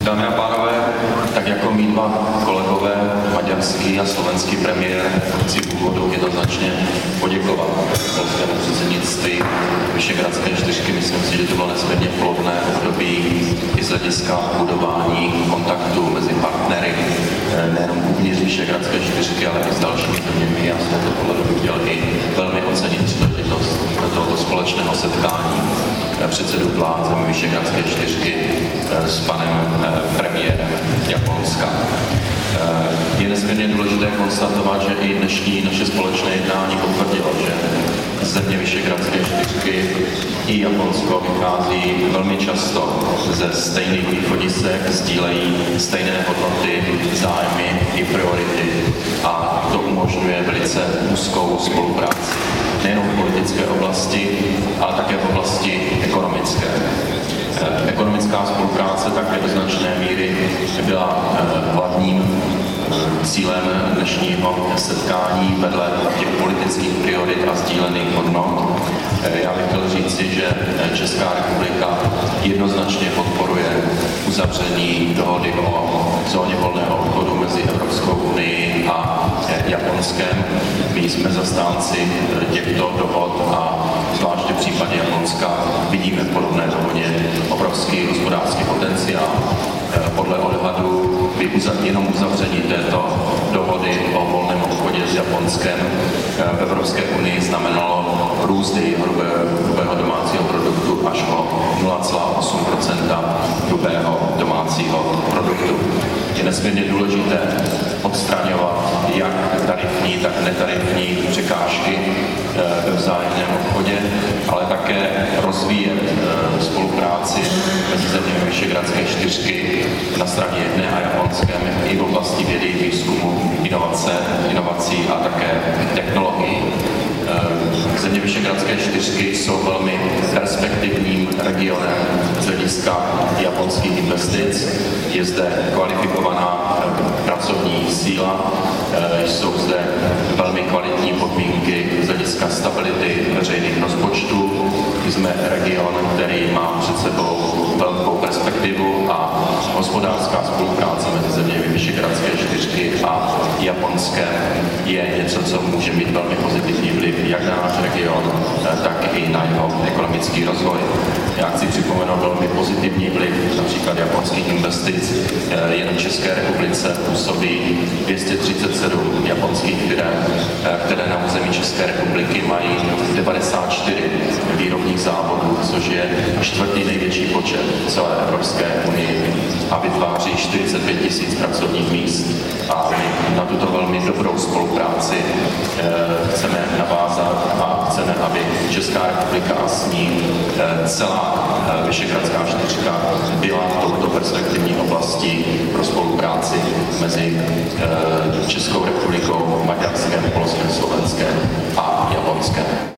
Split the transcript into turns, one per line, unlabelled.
Dámy a pánové, tak jako mý dva kolegové, maďarský a slovenský premiér, chci v úvodu jednoznačně poděkovat polskému předsednictví Vyšehradské čtyřky. Myslím si, že to bylo nesmírně plodné období i z hlediska budování kontaktu mezi partnery, nejenom uvnitř Vyšehradské čtyřky, ale i s dalšími zeměmi. Já jsem to pohledu chtěl i velmi ocenit příležitost tohoto společného setkání předsedů vlád zemí Vyšehradské čtyřky s panem premiérem Japonska. Je nesmírně důležité konstatovat, že i dnešní naše společné jednání potvrdilo, že země Vyšehradské čtyřky i Japonsko vychází velmi často ze stejných východisek, sdílejí stejné hodnoty, zájmy i priority a to umožňuje velice úzkou spolupráci nejen v politické oblasti, ale také v oblasti ekonomické. Ekonomická spolupráce také do značné míry byla hlavním cílem dnešního setkání vedle těch politických priorit a sdílených hodnot. Já bych chtěl říci, že Česká republika jednoznačně podporuje uzavření dohody o zóně volného obchodu mezi Evropskou unii a Japonskem. My jsme zastánci těchto dohod a zvláště v případě Japonska vidíme v podobné dohodě obrovský hospodářský potenciál. Podle odhadu by jenom uzavření této dohody o volném obchodě s Japonskem v Evropské unii znamenalo růst hrubého domácího produktu až o 0,8% hrubého domácího produktu. Je nesmírně důležité odstraňovat jak tarifní, tak netarifní překážky ve vzájemném obchodě, ale také rozvíjet spolupráci mezi zeměmi Vyšehradské čtyřky na straně jedné a Japonském i v oblasti vědy, výzkumu, inovací a také technologií. Země Vyšehradské čtyřky jsou velmi perspektivním regionem z hlediska japonských investic. Je zde kvalifikovaná pracovní síla, jsou zde velmi kvalitní podmínky z hlediska stability veřejných rozpočtů. Jsme region, který má před sebou velkou perspektivu a hospodářská spolupráce mezi zeměmi Vyšehradské čtyřky a Japonskem je něco, co může mít velmi pozitivní vliv jak na náš region, tak i na jeho ekonomický rozvoj. Já chci připomenout velmi pozitivní vliv například japonských investic. Jen v České republice působí 237 japonských firm, které na území České republiky mají 94 výrobních závodů, což je čtvrtý největší počet v celé Evropské unii a vytváří 45 000 pracovních míst. A my na tuto velmi dobrou spolupráci chceme navázat a chceme, aby Česká republika a s ní celá Vyšehradská čtyřka byla touto perspektivní oblastí pro spolupráci mezi Českou republikou, Maďarskem, Polskem, Slovenskem a Japonskem.